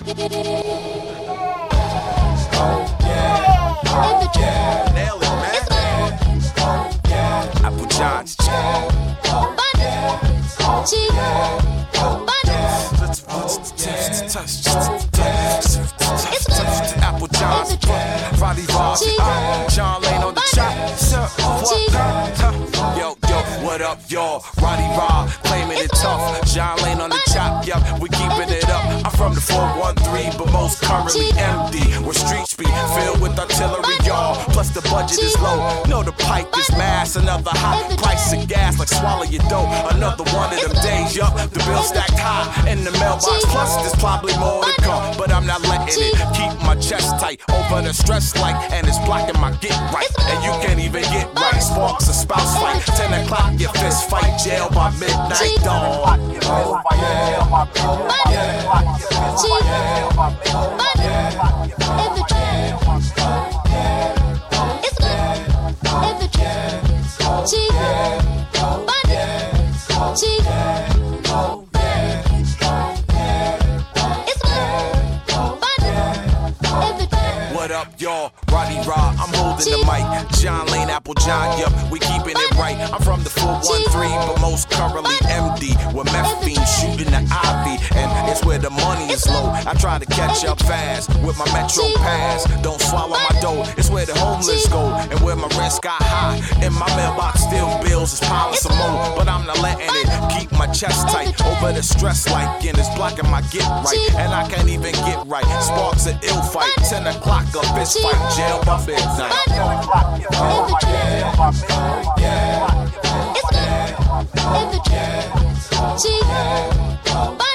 Nail it, man. Apple John's Apple John's Roddy Ross, John Lane on the chop. Yo, what up, y'all? Roddy Rob, claiming it tough. John Lane on the chop, yup, we keeping it up. I'm from the 413, but most currently empty. Where streets be filled with artillery, y'all. Plus the budget is low. Know the pipe is mass. Another hot price of gas, like swallow your dough. Another one of them days, yup, the bill stacked high in the mailbox. Plus there's probably more to come, but I'm not letting it keep my chest tight over the stress light, and it's blocking my get right. And you can't even get right. Sparks a spouse fight. 10 o'clock, your fist fight. Jail by midnight, dawn. What up, y'all? Roddy Rob, I'm holding the mic. John Lane, Apple John, yup, we keeping it right. I'm from the 413, but most currently MD. Where meth fiends shooting the Ivy, and it's where the money is low. I try to catch up fast with my Metro Pass. Don't swallow my dough, it's where the homeless go, and where my rents got high. In my mailbox, still bills is piling some more, but I'm not letting it keep my chest tight over the stress light, and it's blocking my get right, and I can't even get right. Sparks an ill fight, 10 o'clock a fist fight, jail by midnight. It's